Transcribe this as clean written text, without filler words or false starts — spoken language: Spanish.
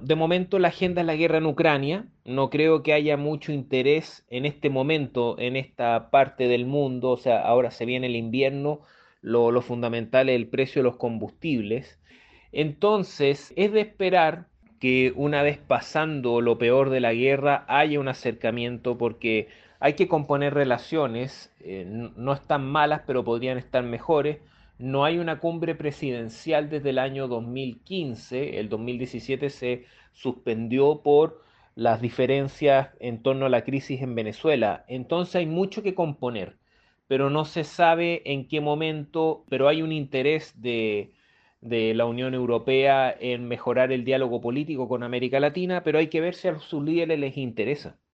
de momento la agenda es la guerra en Ucrania. No creo que haya mucho interés en este momento en esta parte del mundo. O sea, ahora se viene el invierno, lo fundamental es el precio de los combustibles. Entonces, es de esperar que una vez pasando lo peor de la guerra haya un acercamiento porque hay que componer relaciones, no están malas, pero podrían estar mejores. No hay una cumbre presidencial desde el año 2015, el 2017 se suspendió por las diferencias en torno a la crisis en Venezuela. Entonces hay mucho que componer, pero no se sabe en qué momento, pero hay un interés de la Unión Europea en mejorar el diálogo político con América Latina, pero hay que ver si a sus líderes les interesa.